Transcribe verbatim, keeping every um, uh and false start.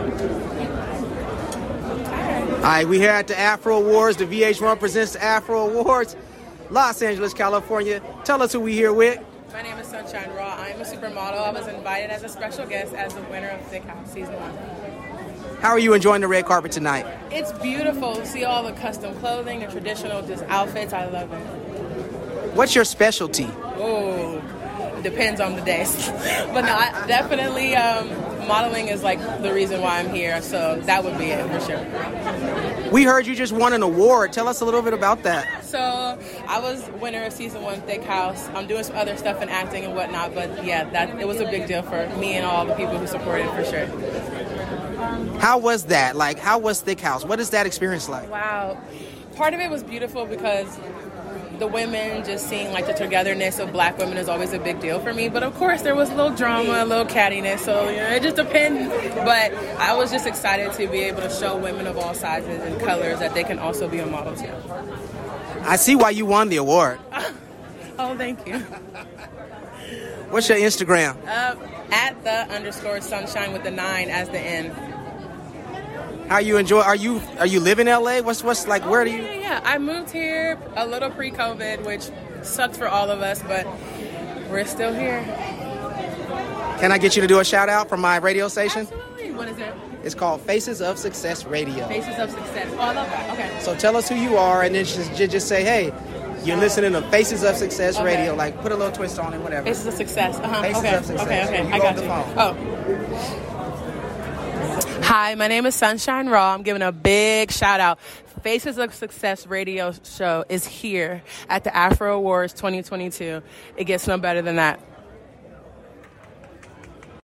All right, we're here at the Afro Awards. The V H one presents the Afro Awards. Los Angeles, California. Tell us who we here with. My name is Sunshine Raw. I'm a supermodel. I was invited as a special guest as the winner of Thick House Season one. How are you enjoying the red carpet tonight? It's beautiful to see all the custom clothing, the traditional just outfits. I love it. What's your specialty? Oh, depends on the day. But no, I definitely um, modeling is like the reason why I'm here. So that would be it for sure. We heard you just won an award. Tell us a little bit about that. So I was winner of Season one Thick House. I'm doing some other stuff in acting and whatnot. But yeah, that it was a big deal for me and all the people who supported it for sure. How was that? Like, how was Thick House? What is that experience like? Wow. Part of it was beautiful because the women, just seeing like the togetherness of black women is always a big deal for me. But of course there was a little drama, a little cattiness. So, you know, it just depends. But I was just excited to be able to show women of all sizes and colors that they can also be a model too. I see why you won the award. Oh, thank you. What's your Instagram? Uh, at the underscore sunshine with the nine as the N. How you enjoy? Are you are you live in L A? What's what's like? Where do you? Yeah, yeah. I moved here a little pre-COVID, which sucked for all of us, but we're still here. Can I get you to do a shout out from my radio station? Absolutely. What is it? It's called Faces of Success Radio. Faces of Success. Oh, I love that. Okay. So tell us who you are, and then just just say, hey, you're listening to Faces of Success Okay. Radio. Like, put a little twist on it, whatever. Faces of Success. Uh-huh. Faces okay. of Success. Okay. Okay. You I go got on the you. phone. Oh. Hi, my name is Sunshine Raw. I'm giving a big shout out. Faces of Success radio show is here at the Afro Awards twenty twenty-two. It gets no better than that.